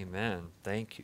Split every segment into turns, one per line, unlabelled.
Amen. Thank you.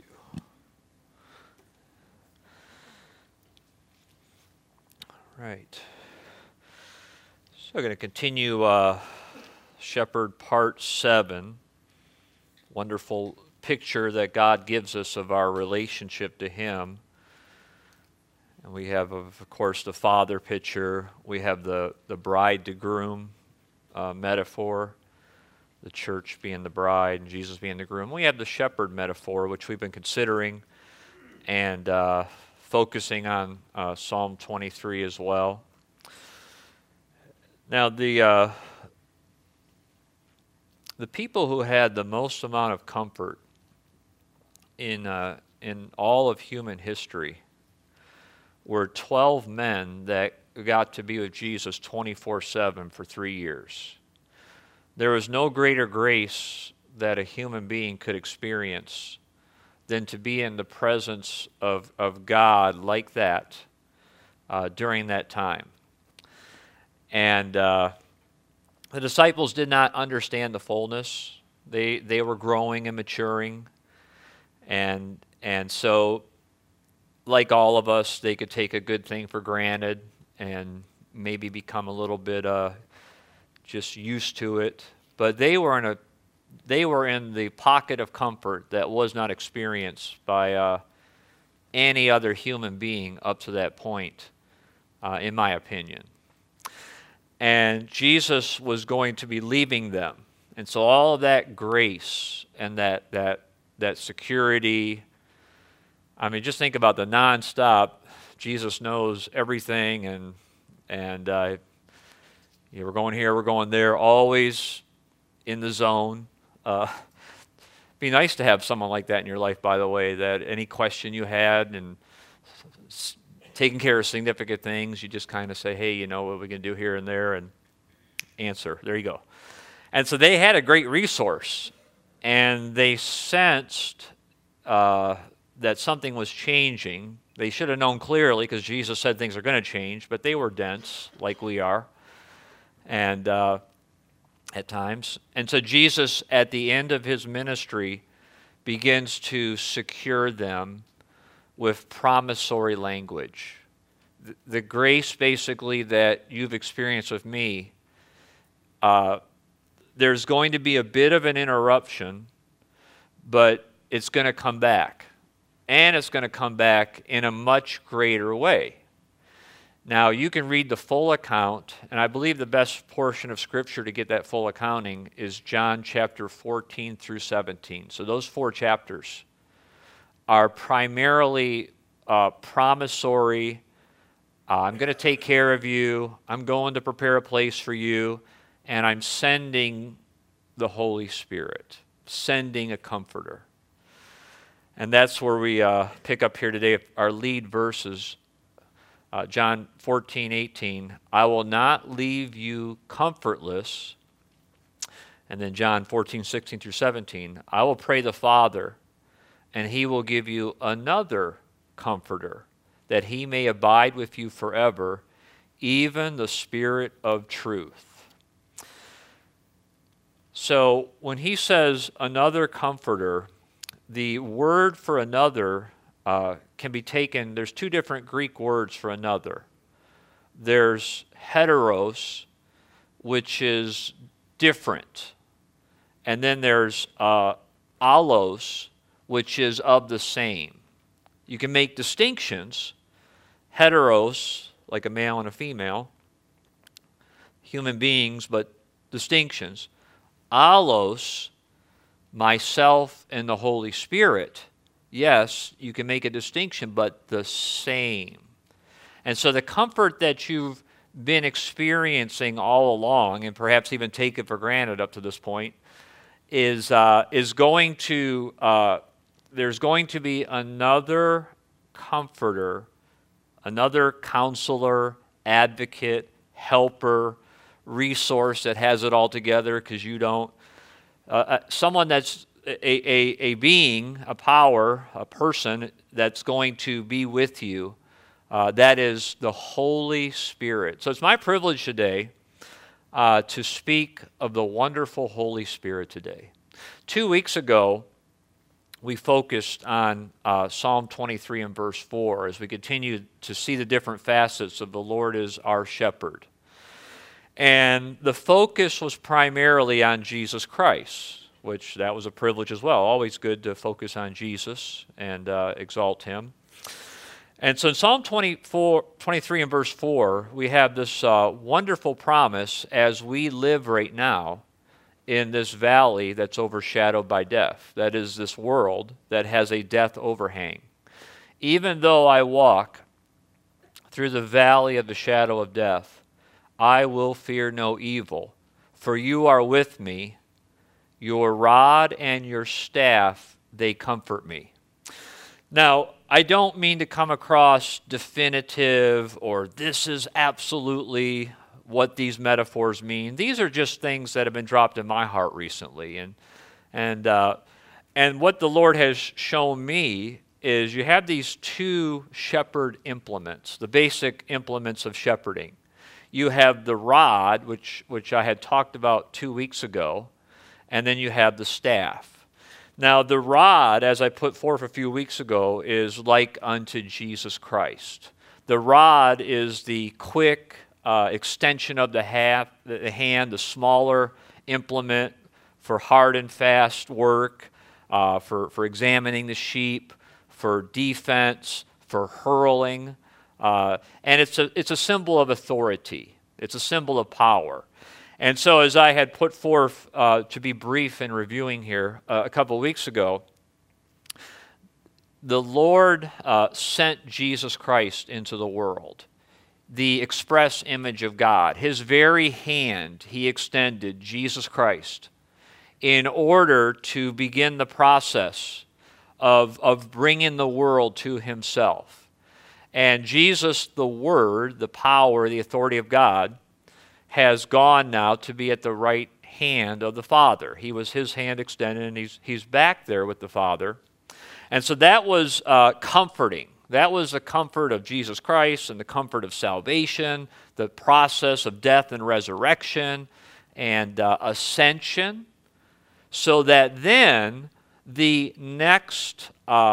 Right. So we're going to continue Shepherd Part 7. Wonderful picture that God gives us of our relationship to Him. And we have, of course, the father picture. We have the bride to groom metaphor, the church being the bride and Jesus being the groom. We have the shepherd metaphor, which we've been considering and focusing on Psalm 23 as well. Now, the people who had the most amount of comfort in all of human history were 12 men that got to be with Jesus 24/7 for 3 years. There was no greater grace that a human being could experience than to be in the presence of God like that during that time. And the disciples did not understand the fullness. They were growing and maturing. And so, like all of us, they could take a good thing for granted and maybe become a little bit just used to it. But they were in the pocket of comfort that was not experienced by any other human being up to that point, in my opinion. And Jesus was going to be leaving them. And so all of that grace and that security, I mean, just think about the nonstop. Jesus knows everything, and we're going here, we're going there, always in the zone. Be nice to have someone like that in your life, by the way, that any question you had and taking care of significant things, you just kind of say, hey, you know what we can do here and there, and answer. There you go. And so they had a great resource, and they sensed that something was changing. They should have known clearly because Jesus said things are going to change, but they were dense like we are, and at times. And so Jesus, at the end of his ministry, begins to secure them with promissory language. The grace, basically, that you've experienced with me, there's going to be a bit of an interruption, but it's going to come back. And it's going to come back in a much greater way. Now, you can read the full account, and I believe the best portion of Scripture to get that full accounting is John chapter 14 through 17. So those 4 chapters are primarily promissory. I'm going to take care of you. I'm going to prepare a place for you, and I'm sending the Holy Spirit, sending a comforter. And that's where we pick up here today. Our lead verses, John 14:18. I will not leave you comfortless. And then John 14:16 through 17. I will pray the Father, and he will give you another comforter, that he may abide with you forever, even the Spirit of truth. So when he says another comforter, the word for another can be taken, there's 2 different Greek words for another. There's heteros, which is different. And then there's allos, which is of the same. You can make distinctions. Heteros, like a male and a female, human beings, but distinctions. Allos, myself and the Holy Spirit, yes, you can make a distinction, but the same. And so the comfort that you've been experiencing all along, and perhaps even taken for granted up to this point, is going to, there's going to be another comforter, another counselor, advocate, helper, resource that has it all together because you don't. Someone that's a being, a power, a person that's going to be with you, that is the Holy Spirit. So it's my privilege today to speak of the wonderful Holy Spirit today. 2 weeks ago, we focused on Psalm 23 and verse 4 as we continue to see the different facets of the Lord is our shepherd. And the focus was primarily on Jesus Christ, which that was a privilege as well. Always good to focus on Jesus and exalt him. And so in Psalm 23 and verse 4, we have this wonderful promise as we live right now in this valley that's overshadowed by death. That is this world that has a death overhang. Even though I walk through the valley of the shadow of death, I will fear no evil, for you are with me. Your rod and your staff, they comfort me. Now, I don't mean to come across definitive or this is absolutely what these metaphors mean. These are just things that have been dropped in my heart recently. And what the Lord has shown me is you have these two shepherd implements, the basic implements of shepherding. You have the rod, which I had talked about 2 weeks ago, and then you have the staff. Now, the rod, as I put forth a few weeks ago, is like unto Jesus Christ. The rod is the quick extension of the hand, the smaller implement for hard and fast work, for examining the sheep, for defense, for hurling. And it's a symbol of authority. It's a symbol of power. And so as I had put forth, to be brief in reviewing here a couple of weeks ago, the Lord sent Jesus Christ into the world, the express image of God. His very hand he extended, Jesus Christ, in order to begin the process of bringing the world to himself. And Jesus, the Word, the power, the authority of God, has gone now to be at the right hand of the Father. He was his hand extended, and he's back there with the Father. And so that was comforting. That was the comfort of Jesus Christ and the comfort of salvation, the process of death and resurrection and ascension, so that then the next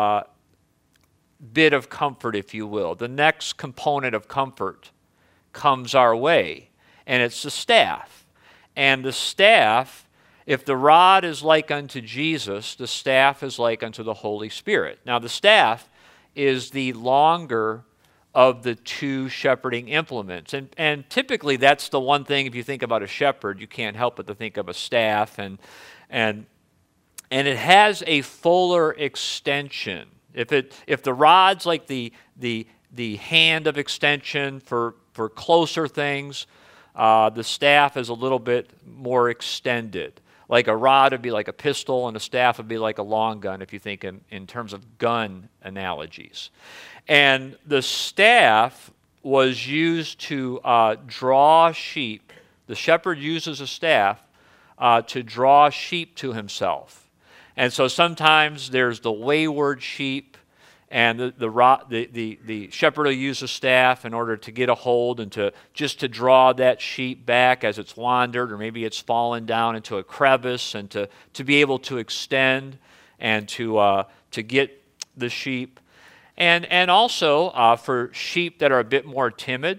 bit of comfort, if you will, the next component of comfort comes our way, and it's the staff. And the staff, if the rod is like unto Jesus, the staff is like unto the Holy Spirit. Now, the staff is the longer of the two shepherding implements. And typically that's the one thing, if you think about a shepherd, you can't help but to think of a staff. And it has a fuller extension. If the rod's like the hand of extension for closer things, the staff is a little bit more extended. Like a rod would be like a pistol, and a staff would be like a long gun, if you think in terms of gun analogies. And the staff was used to draw sheep. The shepherd uses a staff to draw sheep to himself. And so sometimes there's the wayward sheep, and the shepherd will use a staff in order to get a hold and to draw that sheep back as it's wandered, or maybe it's fallen down into a crevice, and to be able to extend and to get the sheep. And also for sheep that are a bit more timid,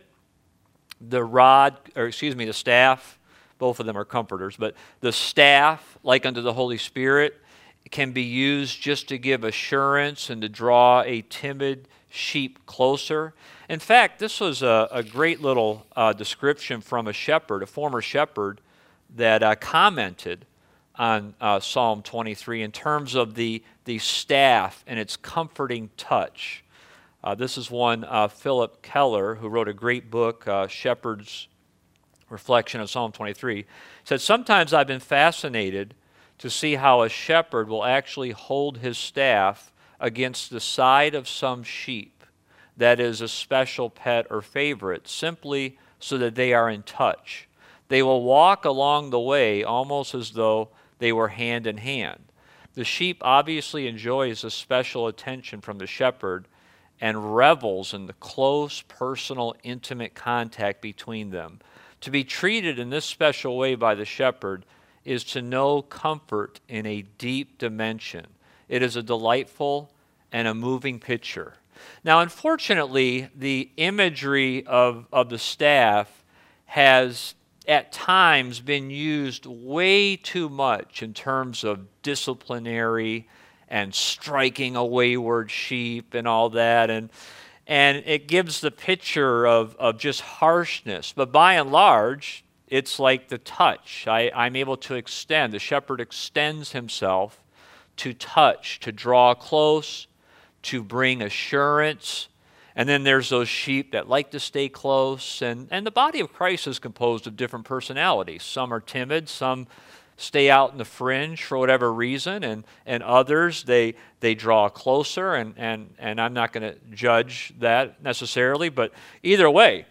the staff, both of them are comforters, but the staff, like unto the Holy Spirit, can be used just to give assurance and to draw a timid sheep closer. In fact, this was a great little description from a shepherd, a former shepherd, that commented on Psalm 23 in terms of the staff and its comforting touch. This is one Philip Keller, who wrote a great book, Shepherd's Reflection of Psalm 23, said, "Sometimes I've been fascinated to see how a shepherd will actually hold his staff against the side of some sheep that is a special pet or favorite, simply so that they are in touch. They will walk along the way almost as though they were hand in hand. The sheep obviously enjoys a special attention from the shepherd and revels in the close, personal, intimate contact between them. To be treated in this special way by the shepherd is to know comfort in a deep dimension. It is a delightful and a moving picture. Now, unfortunately, the imagery of the staff has at times been used way too much in terms of disciplinary and striking a wayward sheep and all that. And it gives the picture of just harshness. But by and large, it's like the touch. I'm able to extend. The shepherd extends himself to touch, to draw close, to bring assurance. And then there's those sheep that like to stay close. And the body of Christ is composed of different personalities. Some are timid, some stay out in the fringe for whatever reason, and others, they draw closer, and I'm not going to judge that necessarily, but either way,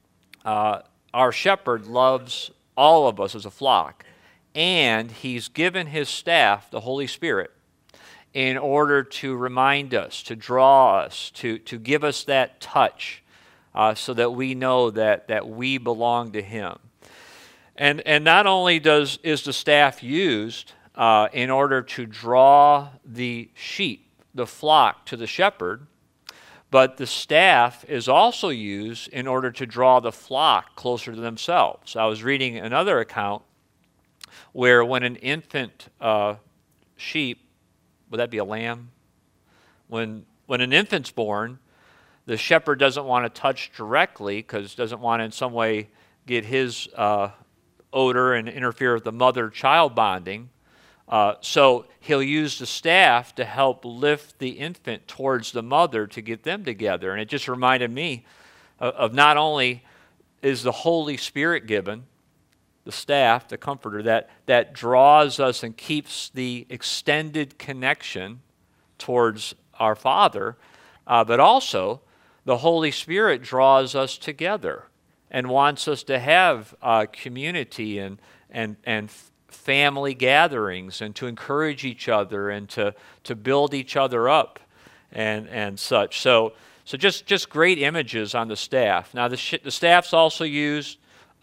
our shepherd loves all of us as a flock, and he's given his staff, the Holy Spirit, in order to remind us, to draw us, to give us that touch, so that we know that we belong to him. And not only is the staff used in order to draw the sheep, the flock, to the shepherd, but the staff is also used in order to draw the flock closer to themselves. I was reading another account where when an infant sheep, would that be a lamb? When an infant's born, the shepherd doesn't want to touch directly because doesn't want to in some way get his odor and interfere with the mother-child bonding. So he'll use the staff to help lift the infant towards the mother to get them together. And it just reminded me of not only is the Holy Spirit given, the staff, the comforter, that draws us and keeps the extended connection towards our Father, but also the Holy Spirit draws us together and wants us to have community and family gatherings, and to encourage each other and to build each other up and such. So just great images on the staff. Now the staff's also used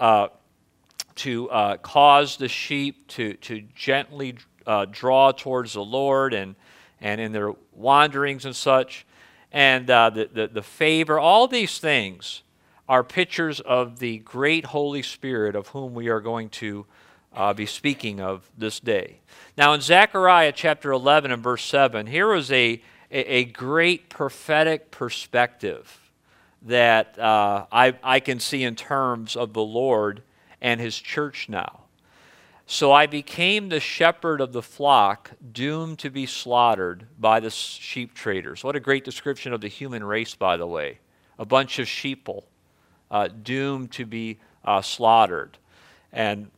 to cause the sheep to gently draw towards the Lord and in their wanderings and such. And the favor, all these things are pictures of the great Holy Spirit of whom we are going to be speaking of this day. Now in Zechariah chapter 11 and verse 7, here is a great prophetic perspective that I can see in terms of the Lord and his church now. So I became the shepherd of the flock, doomed to be slaughtered by the sheep traders. What a great description of the human race, by the way. A bunch of sheeple. Doomed to be slaughtered. And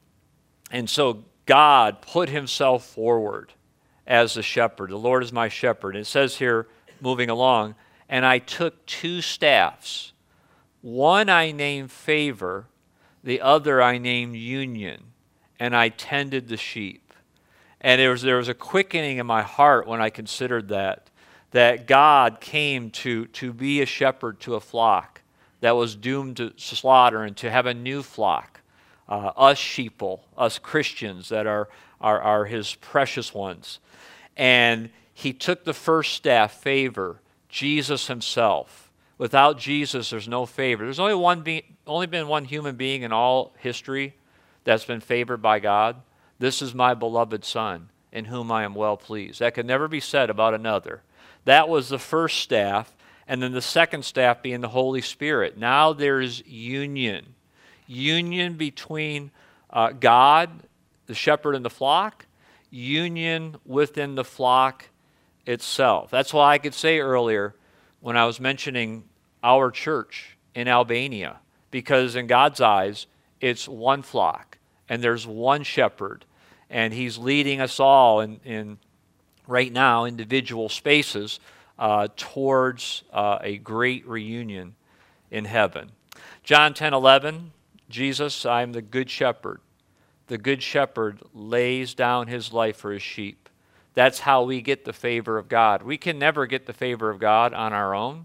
so God put himself forward as the shepherd. The Lord is my shepherd. And it says here, moving along, and I took two staffs. One I named Favor, the other I named Union, and I tended the sheep. And there was a quickening in my heart when I considered that God came to be a shepherd to a flock that was doomed to slaughter and to have a new flock, us sheeple, us Christians that are his precious ones. And he took the first staff, Favor, Jesus himself. Without Jesus, there's no favor. There's only been one human being in all history that's been favored by God. This is my beloved Son, in whom I am well pleased. That could never be said about another. That was the first staff. And then the second staff being the Holy Spirit. Now there's union. Union between God, the shepherd, and the flock. Union within the flock itself. That's why I could say earlier when I was mentioning our church in Albania. Because in God's eyes, it's one flock. And there's one shepherd. And he's leading us all in right now, individual spaces towards a great reunion in heaven. John 10:11, Jesus, I am the good shepherd. The good shepherd lays down his life for his sheep. That's how we get the favor of God. We can never get the favor of God on our own.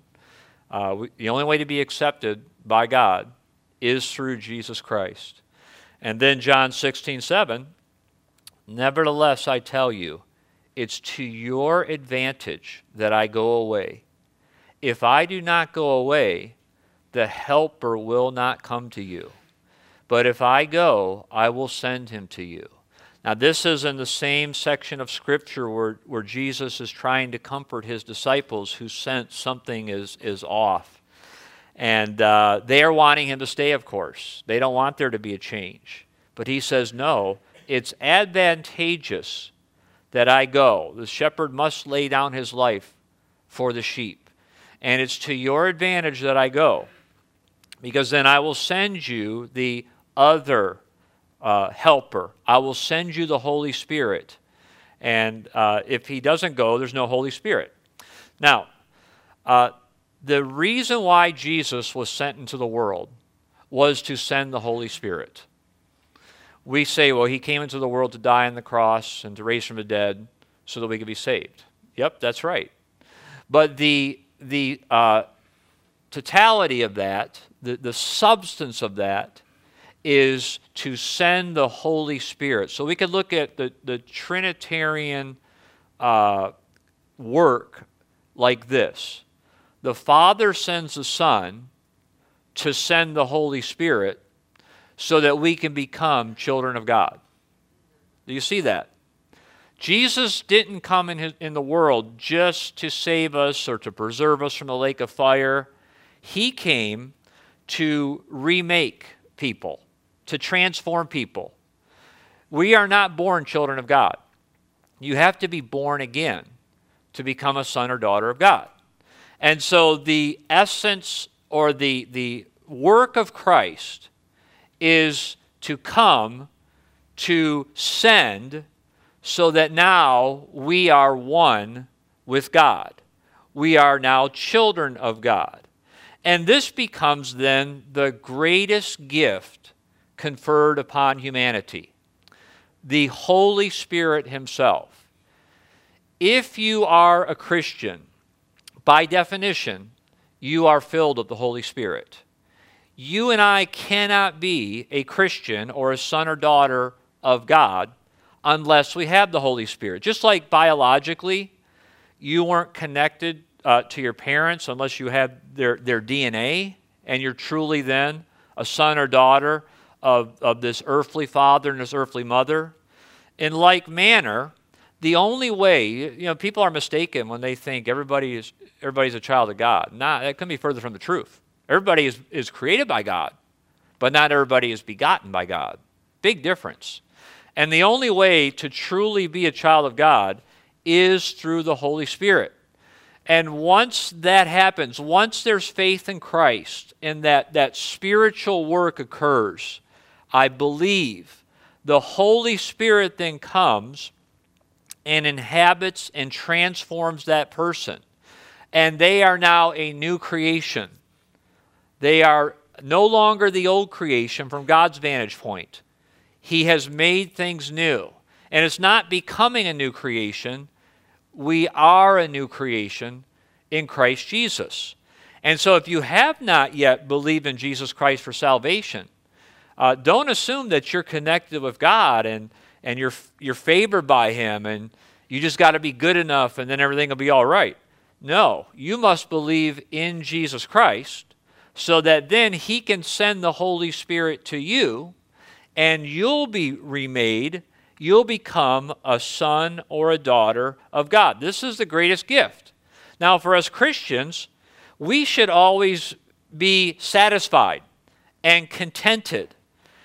The only way to be accepted by God is through Jesus Christ. And then John 16:7, nevertheless I tell you, it's to your advantage that I go away. If I do not go away, the Helper will not come to you. But if I go, I will send him to you. Now, this is in the same section of Scripture where Jesus is trying to comfort his disciples who sense something is off. And they are wanting him to stay, of course. They don't want there to be a change. But he says, no, it's advantageous that I go. The shepherd must lay down his life for the sheep. And it's to your advantage that I go, because then I will send you the other helper. I will send you the Holy Spirit. And if he doesn't go, there's no Holy Spirit. Now, the reason why Jesus was sent into the world was to send the Holy Spirit. We say, well, he came into the world to die on the cross and to raise from the dead so that we could be saved. Yep, that's right. But the totality of that, the substance of that, is to send the Holy Spirit. So we could look at the Trinitarian work like this. The Father sends the Son to send the Holy Spirit so that we can become children of God. Do you see that? Jesus didn't come in the world just to save us or to preserve us from the lake of fire. He came to remake people, to transform people. We are not born children of God. You have to be born again to become a son or daughter of God. And so the essence or the work of Christ is to come, to send, so that now we are one with God. We are now children of God. And this becomes then the greatest gift conferred upon humanity, the Holy Spirit himself. If you are a Christian, by definition, you are filled with the Holy Spirit. You and I cannot be a Christian or a son or daughter of God unless we have the Holy Spirit. Just like biologically, you weren't connected to your parents unless you had their DNA, and you're truly then a son or daughter of this earthly father and this earthly mother. In like manner, the only way, people are mistaken when they think everybody's a child of God. That couldn't be further from the truth. Everybody is created by God, but not everybody is begotten by God. Big difference. And the only way to truly be a child of God is through the Holy Spirit. And once that happens, once there's faith in Christ and that spiritual work occurs, I believe the Holy Spirit then comes and inhabits and transforms that person. And they are now a new creation. They are no longer the old creation from God's vantage point. He has made things new. And it's not becoming a new creation. We are a new creation in Christ Jesus. And so if you have not yet believed in Jesus Christ for salvation, don't assume that you're connected with God and you're favored by him and you just got to be good enough and then everything will be all right. No, you must believe in Jesus Christ so that then he can send the Holy Spirit to you and you'll be remade. You'll become a son or a daughter of God. This is the greatest gift. Now, for us Christians, we should always be satisfied and contented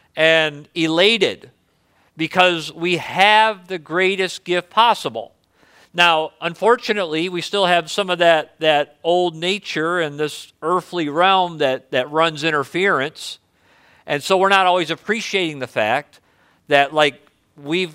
and elated because we have the greatest gift possible. Now, unfortunately, we still have some of that old nature and this earthly realm that runs interference. And so we're not always appreciating the fact that, like, we've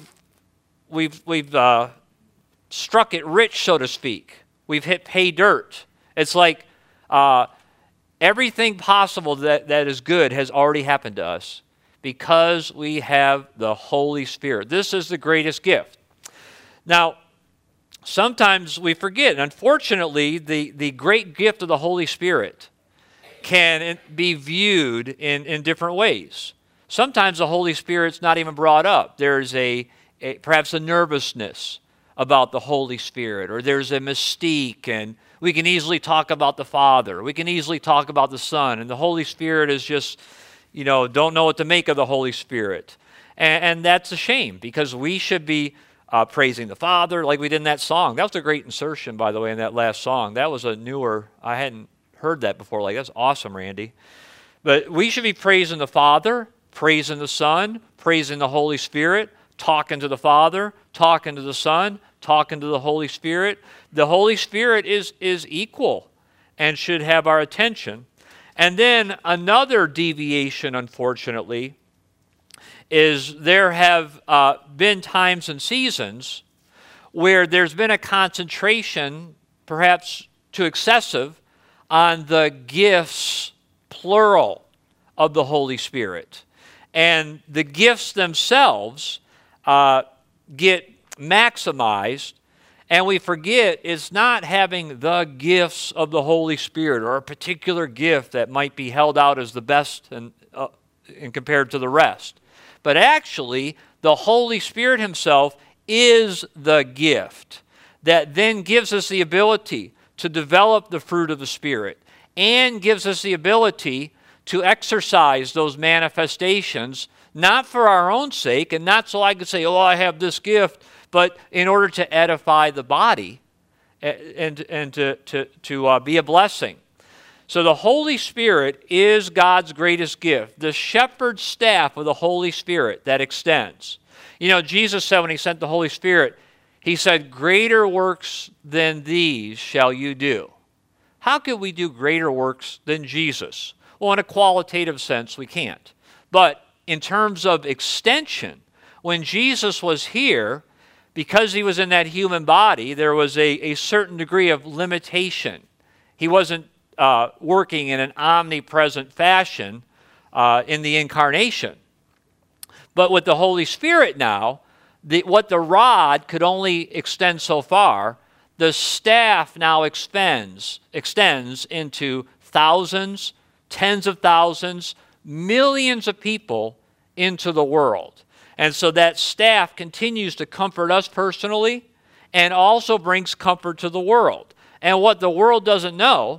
struck it rich, so to speak. We've hit pay dirt. It's like everything possible that is good has already happened to us because we have the Holy Spirit. This is the greatest gift. Now, sometimes we forget. Unfortunately, the great gift of the Holy Spirit can be viewed in different ways. Sometimes the Holy Spirit's not even brought up. There's perhaps a nervousness, about the Holy Spirit, or there's a mystique, and we can easily talk about the Father. We can easily talk about the Son, and the Holy Spirit is just, don't know what to make of the Holy Spirit. And that's a shame, because we should be praising the Father like we did in that song. That was a great insertion, by the way, in that last song. That was a newer, I hadn't heard that before. Like, that's awesome, Randy. But we should be praising the Father, praising the Son, praising the Holy Spirit, talking to the Father, talking to the Son, talking to the Holy Spirit. The Holy Spirit is equal and should have our attention. And then another deviation, unfortunately, is there have been times and seasons where there's been a concentration, perhaps too excessive, on the gifts, plural, of the Holy Spirit. And the gifts themselves get maximized, and we forget it's not having the gifts of the Holy Spirit or a particular gift that might be held out as the best and compared to the rest. But actually, the Holy Spirit himself is the gift that then gives us the ability to develop the fruit of the Spirit and gives us the ability to exercise those manifestations, not for our own sake and not so I could say, oh, I have this gift, but in order to edify the body and to be a blessing. So the Holy Spirit is God's greatest gift, the shepherd's staff of the Holy Spirit that extends. Jesus said when he sent the Holy Spirit, he said, greater works than these shall you do. How could we do greater works than Jesus? Well, in a qualitative sense, we can't. But in terms of extension, when Jesus was here, because he was in that human body, there was a certain degree of limitation. He wasn't working in an omnipresent fashion in the incarnation. But with the Holy Spirit now, what the rod could only extend so far, the staff now extends into thousands, tens of thousands, millions of people into the world. And so that staff continues to comfort us personally and also brings comfort to the world. And what the world doesn't know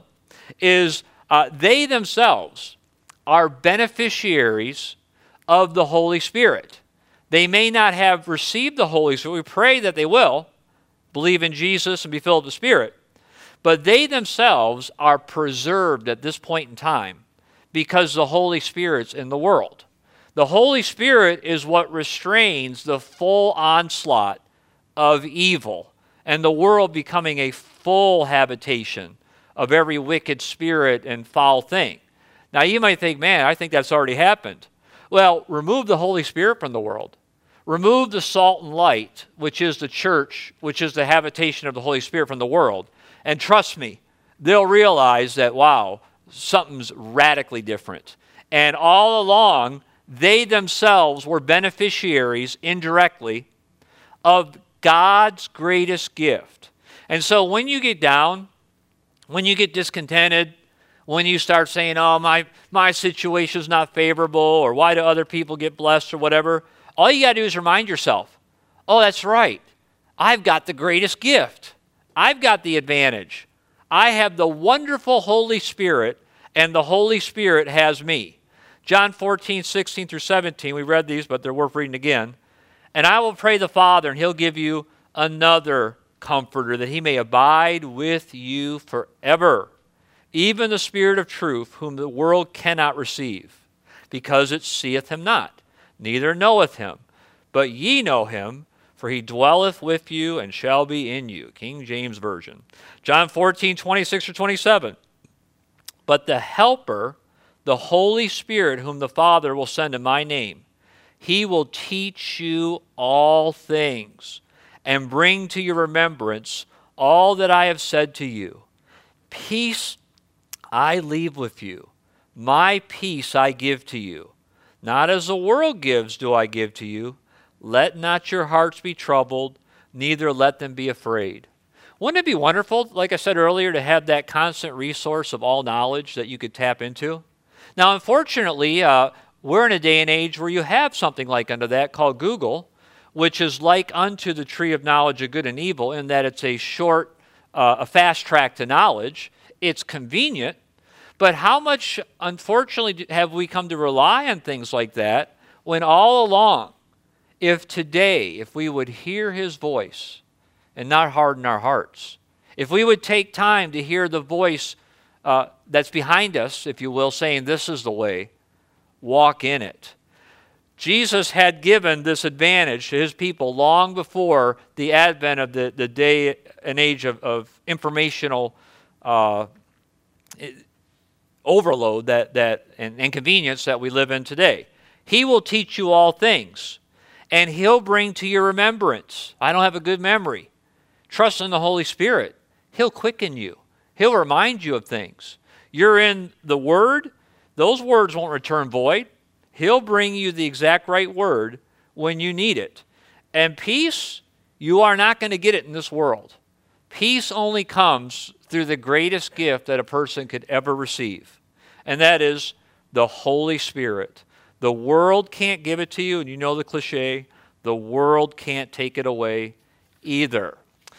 is they themselves are beneficiaries of the Holy Spirit. They may not have received the Holy Spirit. We pray that they will believe in Jesus and be filled with the Spirit. But they themselves are preserved at this point in time because the Holy Spirit's in the world. The Holy Spirit is what restrains the full onslaught of evil and the world becoming a full habitation of every wicked spirit and foul thing. Now you might think, man, I think that's already happened. Well, remove the Holy Spirit from the world. Remove the salt and light, which is the church, which is the habitation of the Holy Spirit from the world. And trust me, they'll realize that, wow, something's radically different. And all along, they themselves were beneficiaries indirectly of God's greatest gift. And so when you get down, when you get discontented, when you start saying, oh, my situation's not favorable, or why do other people get blessed or whatever, all you got to do is remind yourself, oh, that's right. I've got the greatest gift. I've got the advantage. I have the wonderful Holy Spirit, and the Holy Spirit has me. John 14, 16 through 17, we read these, but they're worth reading again. And I will pray the Father, and he'll give you another comforter, that he may abide with you forever. Even the Spirit of truth, whom the world cannot receive, because it seeth him not, neither knoweth him. But ye know him, for he dwelleth with you and shall be in you. King James Version. John 14, 26 or 27. But the Helper, the Holy Spirit, whom the Father will send in my name, he will teach you all things and bring to your remembrance all that I have said to you. Peace I leave with you. My peace I give to you. Not as the world gives do I give to you. Let not your hearts be troubled, neither let them be afraid. Wouldn't it be wonderful, like I said earlier, to have that constant resource of all knowledge that you could tap into? Now, unfortunately, we're in a day and age where you have something like under that called Google, which is like unto the tree of knowledge of good and evil, in that it's a fast track to knowledge. It's convenient. But how much, unfortunately, have we come to rely on things like that when all along, if we would hear his voice and not harden our hearts, if we would take time to hear the voice that's behind us, if you will, saying, this is the way, walk in it. Jesus had given this advantage to his people long before the advent of the day and age of informational overload and convenience that we live in today. He will teach you all things, and he'll bring to your remembrance. I don't have a good memory. Trust in the Holy Spirit. He'll quicken you. He'll remind you of things. You're in the Word. Those words won't return void. He'll bring you the exact right word when you need it. And peace, you are not going to get it in this world. Peace only comes through the greatest gift that a person could ever receive, and that is the Holy Spirit. The world can't give it to you, and you know the cliche, the world can't take it away either.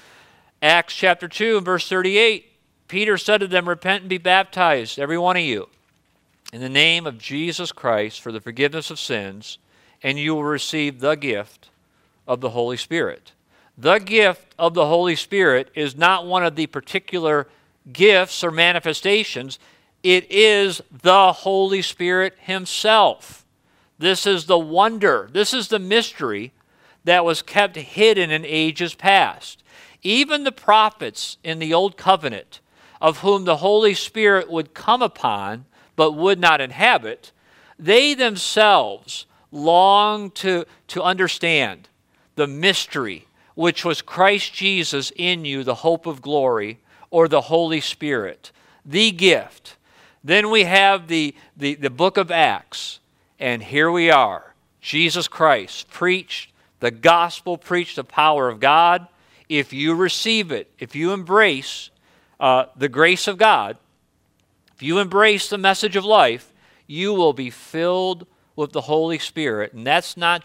Acts chapter 2 and verse 38, Peter said to them, repent and be baptized, every one of you, in the name of Jesus Christ for the forgiveness of sins, and you will receive the gift of the Holy Spirit. The gift of the Holy Spirit is not one of the particular gifts or manifestations. It is the Holy Spirit himself. This is the wonder. This is the mystery that was kept hidden in ages past. Even the prophets in the Old Covenant, of whom the Holy Spirit would come upon but would not inhabit, they themselves longed to understand the mystery, which was Christ Jesus in you, the hope of glory, or the Holy Spirit, the gift. Then we have the book of Acts, and here we are. Jesus Christ preached the gospel, preached the power of God. If you receive it, if you embrace the grace of God, if you embrace the message of life, you will be filled with the Holy Spirit. And that's not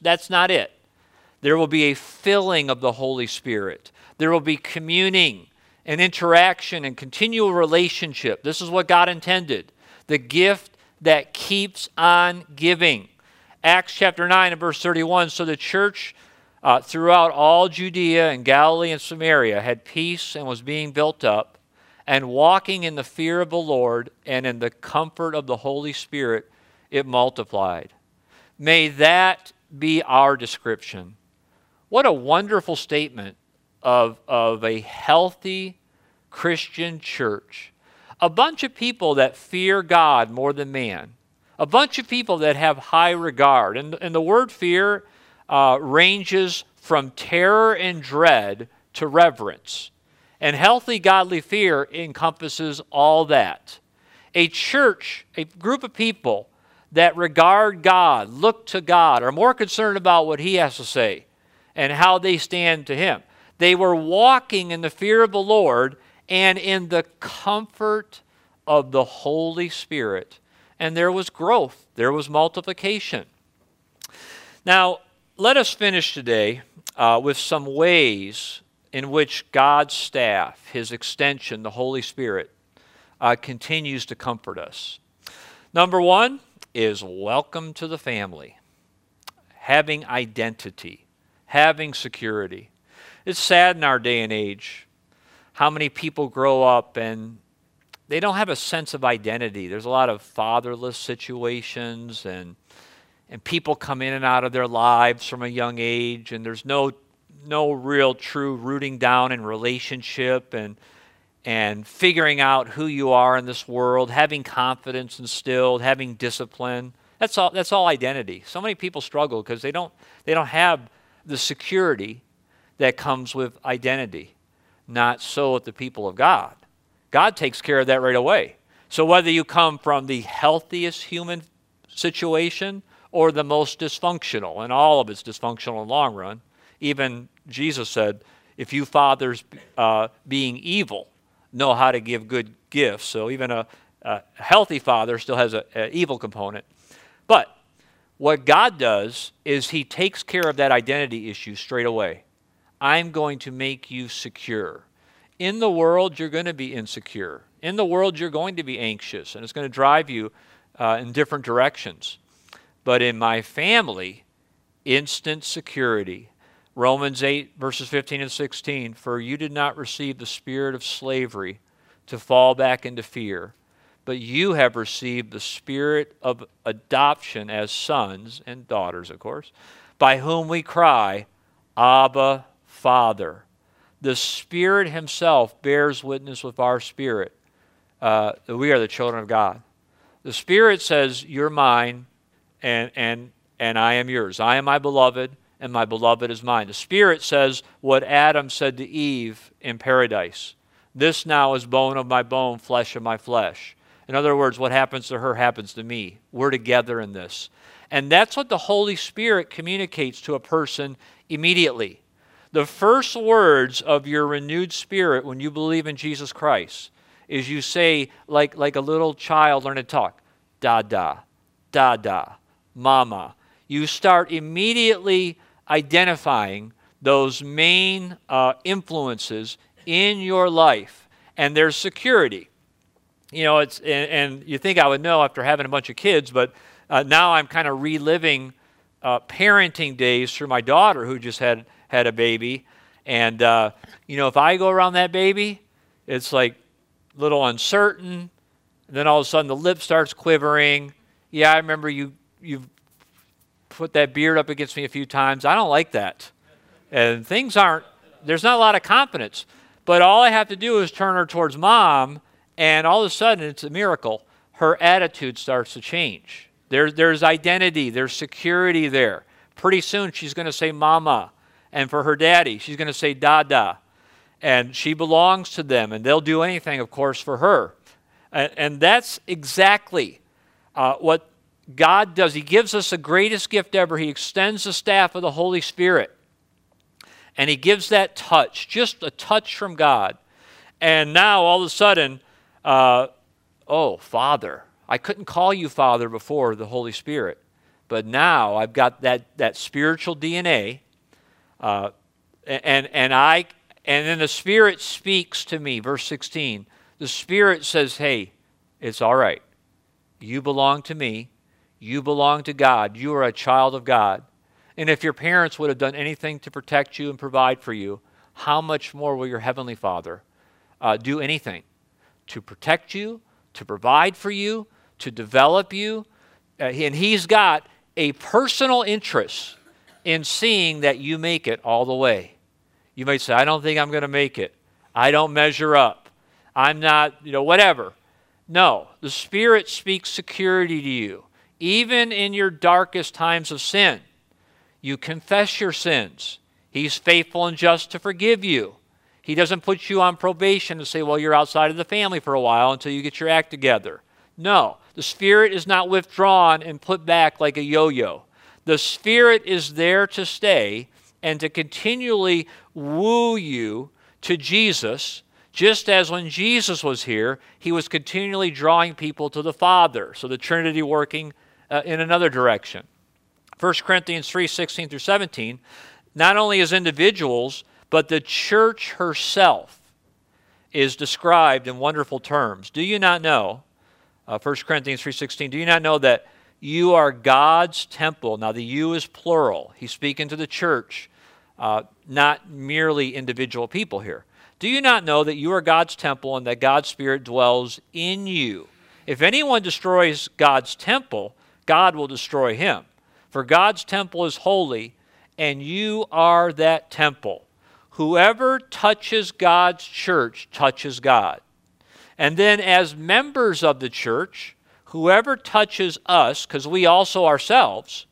it. There will be a filling of the Holy Spirit. There will be communing and interaction and continual relationship. This is what God intended. The gift that keeps on giving. Acts chapter 9 and verse 31, so the church throughout all Judea and Galilee and Samaria had peace and was being built up, and walking in the fear of the Lord and in the comfort of the Holy Spirit, it multiplied. May that be our description. What a wonderful statement of a healthy Christian church. A bunch of people that fear God more than man. A bunch of people that have high regard. And the word fear ranges from terror and dread to reverence. And healthy godly fear encompasses all that. A church, a group of people that regard God, look to God, are more concerned about what he has to say and how they stand to him. They were walking in the fear of the Lord and in the comfort of the Holy Spirit. And there was growth. There was multiplication. Now, let us finish today with some ways in which God's staff, his extension, the Holy Spirit, continues to comfort us. Number one is welcome to the family. Having identity. Having security. It's sad in our day and age how many people grow up and they don't have a sense of identity. There's a lot of fatherless situations and people come in and out of their lives from a young age, and there's no real true rooting down in relationship and figuring out who you are in this world, having confidence instilled, having discipline. That's all identity. So many people struggle because they don't have the security that comes with identity. Not so with the people of God. God takes care of that right away. So whether you come from the healthiest human situation or the most dysfunctional, and all of it's dysfunctional in the long run, even Jesus said, if you fathers being evil know how to give good gifts, so even a healthy father still has an evil component. But What God does is he takes care of that identity issue straight away. I'm going to make you secure. In the world, you're going to be insecure. In the world, you're going to be anxious, and it's going to drive you in different directions. But in my family, instant security. Romans 8, verses 15 and 16, for you did not receive the spirit of slavery to fall back into fear, but you have received the spirit of adoption as sons and daughters, of course, by whom we cry, Abba, Father. The Spirit himself bears witness with our spirit that we are the children of God. The Spirit says, you're mine, and I am yours. I am my beloved, and my beloved is mine. The Spirit says what Adam said to Eve in paradise. This now is bone of my bone, flesh of my flesh. In other words, what happens to her happens to me. We're together in this. And that's what the Holy Spirit communicates to a person immediately. The first words of your renewed spirit when you believe in Jesus Christ is you say, like a little child learning to talk, Dada, Dada, Mama. You start immediately identifying those main influences in your life, and there's security. You know, and you think I would know after having a bunch of kids, but now I'm kind of reliving parenting days through my daughter who just had a baby. And, if I go around that baby, it's like a little uncertain. And then all of a sudden the lip starts quivering. Yeah, I remember you've put that beard up against me a few times. I don't like that. And there's not a lot of confidence. But all I have to do is turn her towards Mom, and all of a sudden it's a miracle. Her attitude starts to change. There's identity, there's security there. Pretty soon she's going to say Mama. And for her daddy, she's going to say Dada. And she belongs to them, and they'll do anything, of course, for her. And that's exactly what God does. He gives us the greatest gift ever. He extends the staff of the Holy Spirit. And he gives that touch, just a touch from God. And now, all of a sudden, Father. I couldn't call you Father before the Holy Spirit. But now I've got that spiritual DNA. And then the Spirit speaks to me, verse 16. The Spirit says, hey, it's all right. You belong to me. You belong to God. You are a child of God. And if your parents would have done anything to protect you and provide for you, how much more will your Heavenly Father do anything to protect you, to provide for you, to develop you? And He's got a personal interest in seeing that you make it all the way. You might say, I don't think I'm going to make it. I don't measure up. I'm not, whatever. No, the Spirit speaks security to you. Even in your darkest times of sin, you confess your sins. He's faithful and just to forgive you. He doesn't put you on probation and say, well, you're outside of the family for a while until you get your act together. No, the Spirit is not withdrawn and put back like a yo-yo. The Spirit is there to stay and to continually woo you to Jesus, just as when Jesus was here, he was continually drawing people to the Father. So the Trinity working in another direction. 1 Corinthians 3:16 through 17, not only as individuals, but the church herself is described in wonderful terms. Do you not know, 1 Corinthians 3:16, do you not know that you are God's temple? Now the you is plural. He's speaking to the church, not merely individual people here. Do you not know that you are God's temple and that God's Spirit dwells in you? If anyone destroys God's temple, God will destroy him. For God's temple is holy, and you are that temple. Whoever touches God's church touches God. And then as members of the church, whoever touches us, because we also ourselves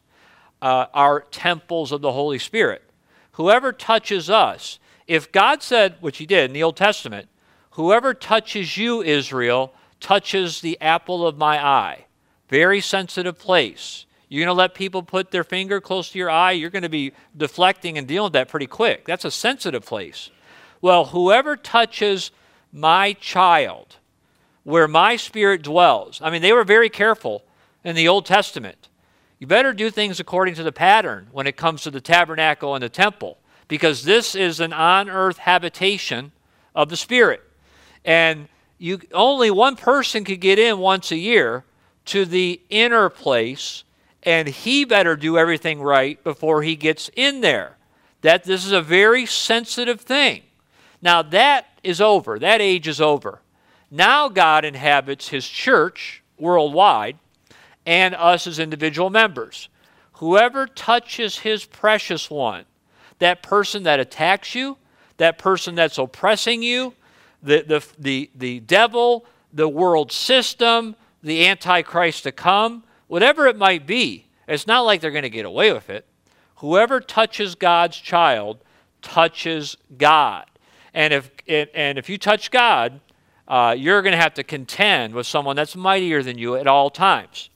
are temples of the Holy Spirit. Whoever touches us, if God said, which he did in the Old Testament, whoever touches you, Israel, touches the apple of my eye. Very sensitive place. You're going to let people put their finger close to your eye, you're going to be deflecting and dealing with that pretty quick. That's a sensitive place. Well, whoever touches my child, where my Spirit dwells. I mean, they were very careful in the Old Testament. You better do things according to the pattern when it comes to the tabernacle and the temple, because this is an on-earth habitation of the Spirit. And only one person could get in once a year to the inner place, and he better do everything right before he gets in there. This is a very sensitive thing. Now that is over. That age is over. Now God inhabits his church worldwide and us as individual members. Whoever touches his precious one, that person that attacks you, that person that's oppressing you, the devil, the world system, the Antichrist to come, whatever it might be, it's not like they're going to get away with it. Whoever touches God's child touches God. And if you touch God, you're going to have to contend with someone that's mightier than you at all times.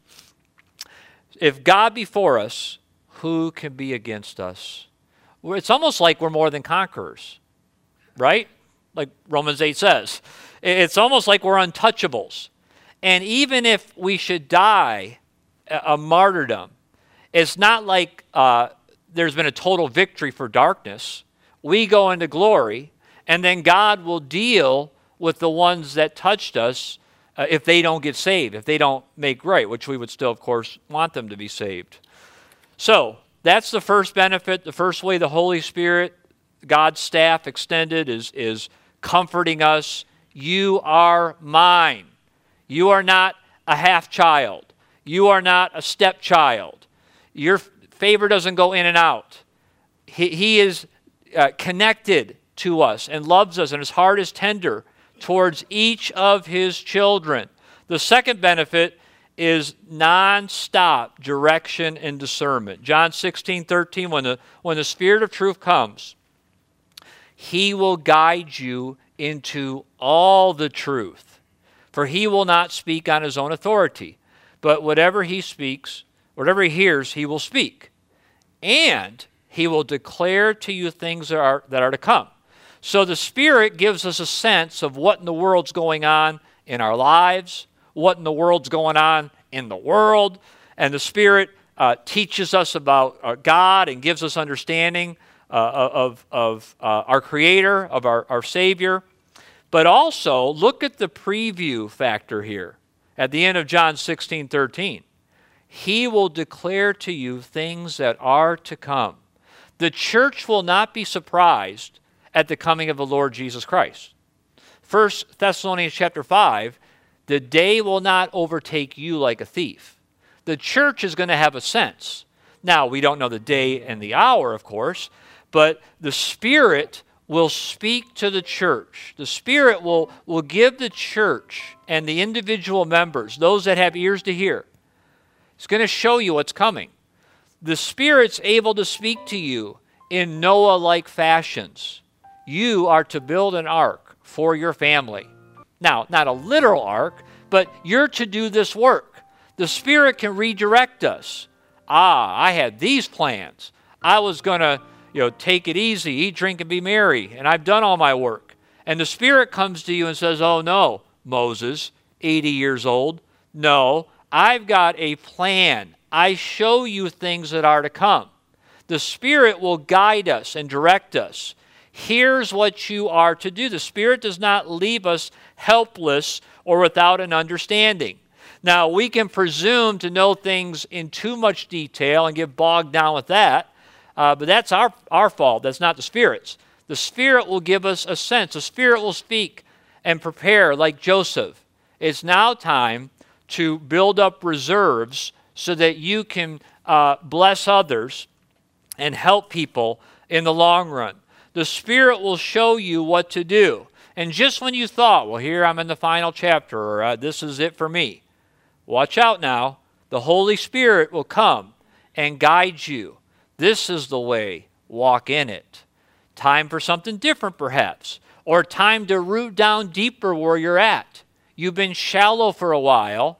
If God be for us, who can be against us? It's almost like we're more than conquerors, right? Like Romans 8 says. It's almost like we're untouchables. And even if we should die a martyrdom, it's not like there's been a total victory for darkness. We go into glory, and then God will deal with the ones that touched us if they don't get saved, if they don't make right, which we would still, of course, want them to be saved. So that's the first benefit. The first way the Holy Spirit, God's staff extended, is comforting us. You are mine. You are not a half-child. You are not a stepchild. Your favor doesn't go in and out. He is connected to us and loves us, and his heart is tender towards each of his children. The second benefit is non-stop direction and discernment. John 16:13, when the Spirit of truth comes, he will guide you into all the truth. For he will not speak on his own authority, but whatever he speaks, whatever he hears, he will speak. And he will declare to you things that are to come. So the Spirit gives us a sense of what in the world's going on in our lives, what in the world's going on in the world, and the Spirit teaches us about God and gives us understanding of our Creator, of our Savior. But also, look at the preview factor here at the end of John 16:13. He will declare to you things that are to come. The church will not be surprised at the coming of the Lord Jesus Christ. 1 Thessalonians chapter 5, the day will not overtake you like a thief. The church is going to have a sense. Now, we don't know the day and the hour, of course, but the Spirit will speak to the church. The Spirit will give the church and the individual members, those that have ears to hear, it's going to show you what's coming. The Spirit's able to speak to you in Noah-like fashions. You are to build an ark for your family. Now, not a literal ark, but you're to do this work. The Spirit can redirect us. I had these plans. I was going to take it easy, eat, drink, and be merry, and I've done all my work. And the Spirit comes to you and says, oh no, Moses, 80 years old, no, I've got a plan. I show you things that are to come. The Spirit will guide us and direct us. Here's what you are to do. The Spirit does not leave us helpless or without an understanding. Now, we can presume to know things in too much detail and get bogged down with that, but that's our fault. That's not the Spirit's. The Spirit will give us a sense. The Spirit will speak and prepare like Joseph. It's now time to build up reserves so that you can bless others and help people in the long run. The Spirit will show you what to do. And just when you thought, well, here I'm in the final chapter, or this is it for me, watch out now. The Holy Spirit will come and guide you. This is the way. Walk in it. Time for something different, perhaps. Or time to root down deeper where you're at. You've been shallow for a while,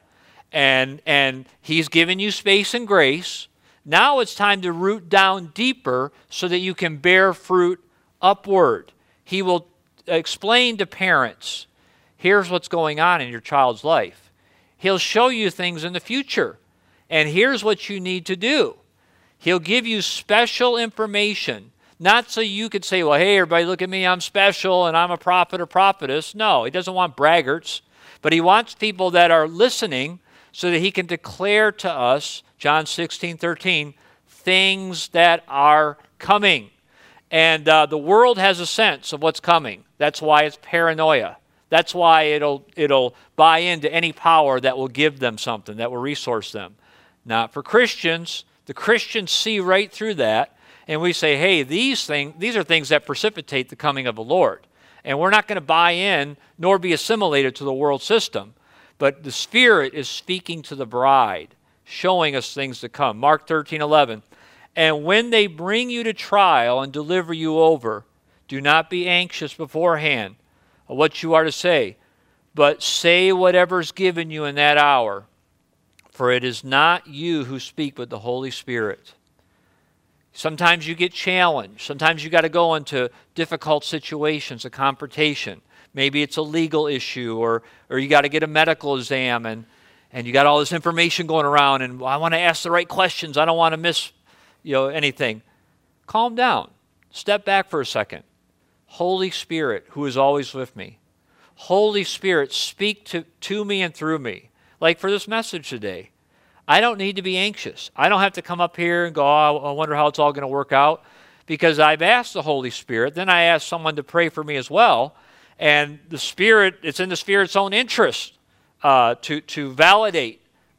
and He's given you space and grace. Now it's time to root down deeper so that you can bear fruit upward. He will explain to parents, here's what's going on in your child's life. He'll show you things in the future. And here's what you need to do. He'll give you special information, not so you could say, well, hey, everybody, look at me, I'm special, and I'm a prophet or prophetess. No, he doesn't want braggarts, but he wants people that are listening so that he can declare to us, John 16:13, things that are coming. And the world has a sense of what's coming. That's why it's paranoia. That's why it'll buy into any power that will give them something, that will resource them. Not for Christians. The Christians see right through that, and we say, hey, these are things that precipitate the coming of the Lord. And we're not going to buy in nor be assimilated to the world system. But the Spirit is speaking to the bride, showing us things to come. Mark 13:11. And when they bring you to trial and deliver you over, do not be anxious beforehand of what you are to say, but say whatever's given you in that hour. For it is not you who speak, but the Holy Spirit. Sometimes you get challenged. Sometimes you got to go into difficult situations, a confrontation. Maybe it's a legal issue, or you got to get a medical exam, and you got all this information going around, and I want to ask the right questions. I don't want to miss anything. Calm down. Step back for a second. Holy Spirit, who is always with me. Holy Spirit, speak to me and through me. Like for this message today, I don't need to be anxious. I don't have to come up here and go, oh, I wonder how it's all going to work out, because I've asked the Holy Spirit. Then I asked someone to pray for me as well. And the Spirit, it's in the Spirit's own interest to validate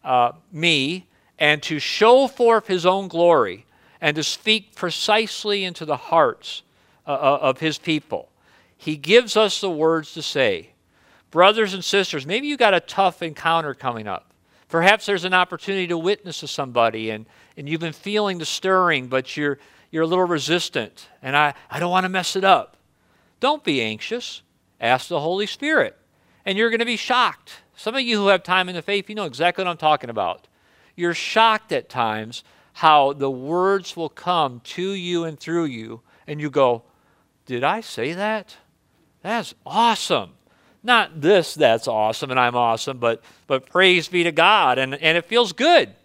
me and to show forth His own glory and to speak precisely into the hearts of His people. He gives us the words to say. Brothers and sisters, maybe you got a tough encounter coming up. Perhaps there's an opportunity to witness to somebody, and you've been feeling the stirring, but you're a little resistant, and I don't want to mess it up. Don't be anxious. Ask the Holy Spirit, and you're going to be shocked. Some of you who have time in the faith, you know exactly what I'm talking about. You're shocked at times how the words will come to you and through you, and you go, did I say that? That's awesome. Not this, that's awesome, and I'm awesome, but praise be to God. And it feels good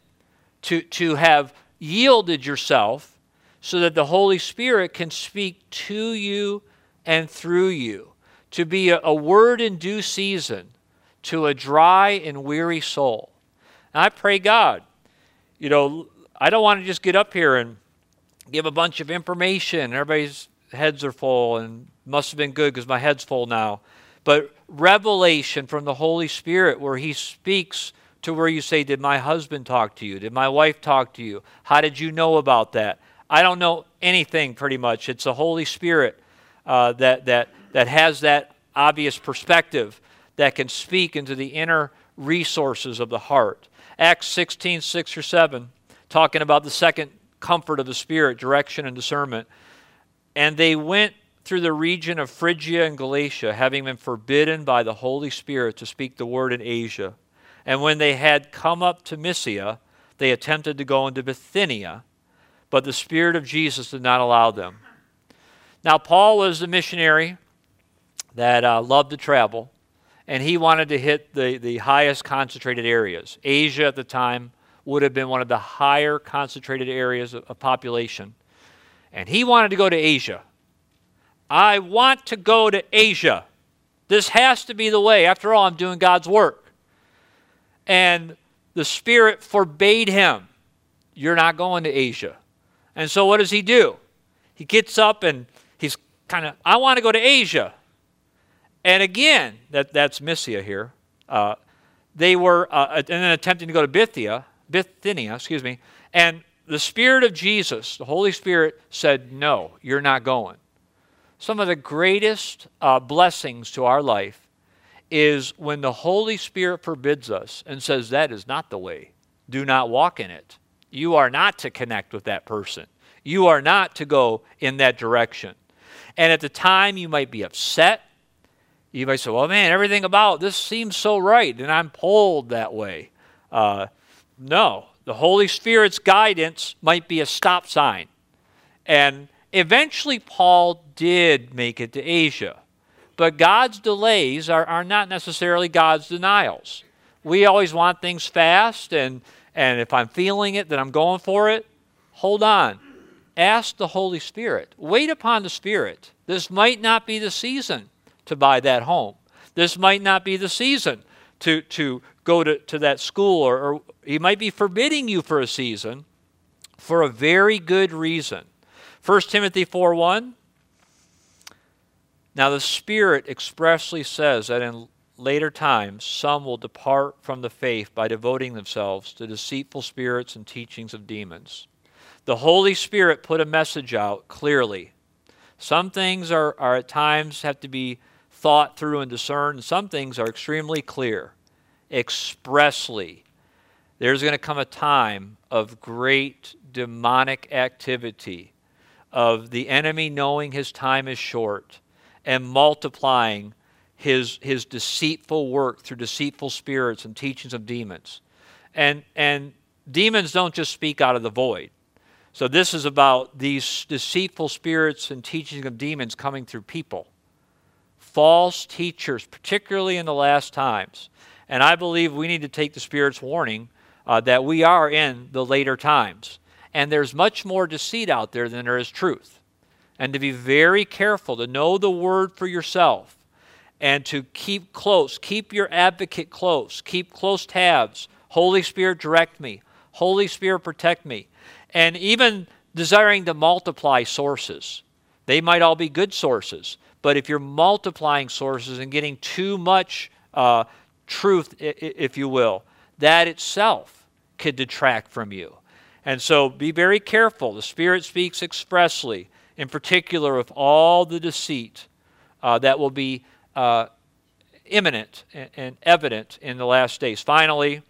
to have yielded yourself so that the Holy Spirit can speak to you and through you, to be a word in due season to a dry and weary soul. And I pray God, I don't want to just get up here and give a bunch of information. Everybody's heads are full, and must have been good because my head's full now. But revelation from the Holy Spirit where He speaks to where you say, did my husband talk to you? Did my wife talk to you? How did you know about that? I don't know anything pretty much. It's the Holy Spirit that has that obvious perspective that can speak into the inner resources of the heart. Acts 16:6 or 7, talking about the second comfort of the Spirit, direction and discernment. And they went through the region of Phrygia and Galatia, having been forbidden by the Holy Spirit to speak the word in Asia. And when they had come up to Mysia, they attempted to go into Bithynia, but the Spirit of Jesus did not allow them. Now, Paul was a missionary that loved to travel, and he wanted to hit the highest concentrated areas. Asia at the time would have been one of the higher concentrated areas of population. And he wanted to go to Asia. I want to go to Asia. This has to be the way. After all, I'm doing God's work. And the Spirit forbade him. You're not going to Asia. And so what does he do? He gets up and he's I want to go to Asia. And again, that's Mysia here. They were and then attempting to go to Bithynia, and the Spirit of Jesus, the Holy Spirit, said, no, you're not going. Some of the greatest blessings to our life is when the Holy Spirit forbids us and says, that is not the way. Do not walk in it. You are not to connect with that person. You are not to go in that direction. And at the time, you might be upset. You might say, well, man, everything about this seems so right, and I'm pulled that way. No, the Holy Spirit's guidance might be a stop sign. And eventually, Paul did make it to Asia. But God's delays are not necessarily God's denials. We always want things fast, and and if I'm feeling it, then I'm going for it, hold on. Ask the Holy Spirit. Wait upon the Spirit. This might not be the season to buy that home. This might not be the season to go to that school, or He might be forbidding you for a season for a very good reason. 1 Timothy 4:1. Now the Spirit expressly says that in later times some will depart from the faith by devoting themselves to deceitful spirits and teachings of demons. The Holy Spirit put a message out clearly. Some things are at times have to be thought through and discerned, and some things are extremely clear. Expressly, there's going to come a time of great demonic activity, of the enemy knowing his time is short and multiplying his deceitful work through deceitful spirits and teachings of demons. And demons don't just speak out of the void. So this is about these deceitful spirits and teachings of demons coming through people. False teachers, particularly in the last times. And I believe we need to take the Spirit's warning that we are in the later times. And there's much more deceit out there than there is truth. And to be very careful, to know the Word for yourself, and to keep close, keep your advocate close, keep close tabs. Holy Spirit, direct me. Holy Spirit, protect me. And even desiring to multiply sources. They might all be good sources, but if you're multiplying sources and getting too much truth, if you will, that itself could detract from you. And so be very careful. The Spirit speaks expressly, in particular of all the deceit that will be imminent and evident in the last days. Finally,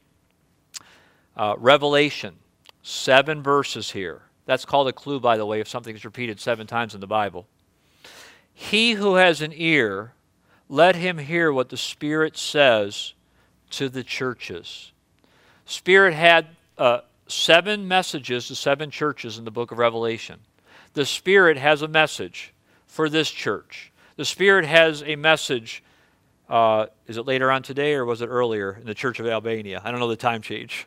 Revelation, 7 verses here. That's called a clue, by the way, if something is repeated 7 times in the Bible. He who has an ear, let him hear what the Spirit says to the churches. Spirit had 7 messages to 7 churches in the book of Revelation. The Spirit has a message for this church. The Spirit has a message, is it later on today or was it earlier in the Church of Albania? I don't know the time change.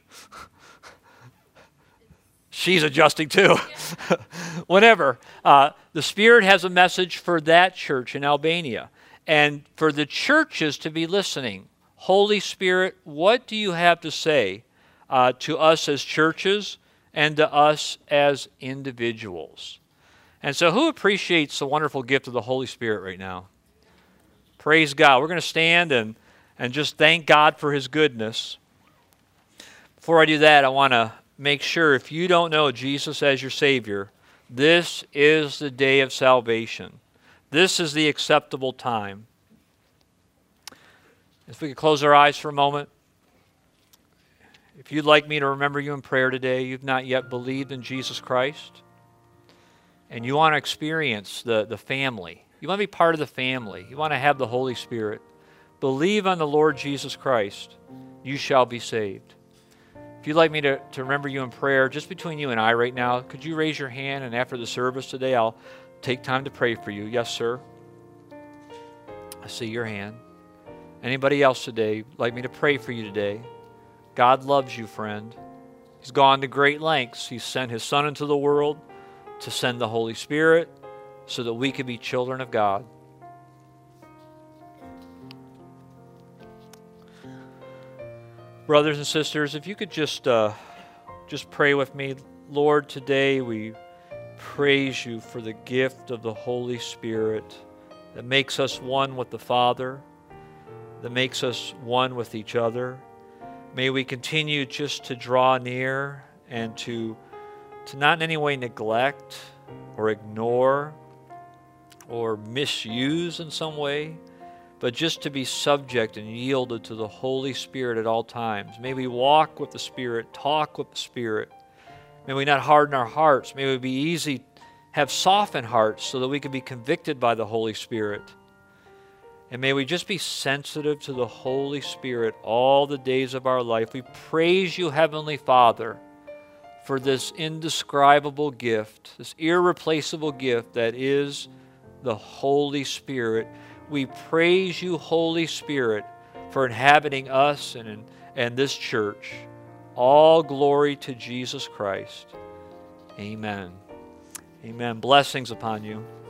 She's adjusting too. Whenever. The Spirit has a message for that church in Albania. And for the churches to be listening, Holy Spirit, what do you have to say to us as churches and to us as individuals? And so who appreciates the wonderful gift of the Holy Spirit right now? Praise God. We're going to stand and just thank God for His goodness. Before I do that, I want to make sure if you don't know Jesus as your Savior, this is the day of salvation. This is the acceptable time. If we could close our eyes for a moment. If you'd like me to remember you in prayer today, you've not yet believed in Jesus Christ, and you want to experience the family. You want to be part of the family. You want to have the Holy Spirit. Believe on the Lord Jesus Christ. You shall be saved. If you'd like me to remember you in prayer, just between you and I right now, could you raise your hand, and after the service today, I'll take time to pray for you. Yes, sir. I see your hand. Anybody else today like me to pray for you today? God loves you, friend. He's gone to great lengths. He sent His Son into the world to send the Holy Spirit so that we can be children of God. Brothers and sisters, if you could just pray with me. Lord, today we praise you for the gift of the Holy Spirit that makes us one with the Father, that makes us one with each other. May we continue just to draw near and to not in any way neglect or ignore or misuse in some way, but just to be subject and yielded to the Holy Spirit at all times. May we walk with the Spirit, talk with the Spirit. May we not harden our hearts. May we be easy, have softened hearts so that we can be convicted by the Holy Spirit. And may we just be sensitive to the Holy Spirit all the days of our life. We praise you, Heavenly Father, for this indescribable gift, this irreplaceable gift that is the Holy Spirit. We praise you, Holy Spirit, for inhabiting us and this church. All glory to Jesus Christ. Amen. Amen. Blessings upon you.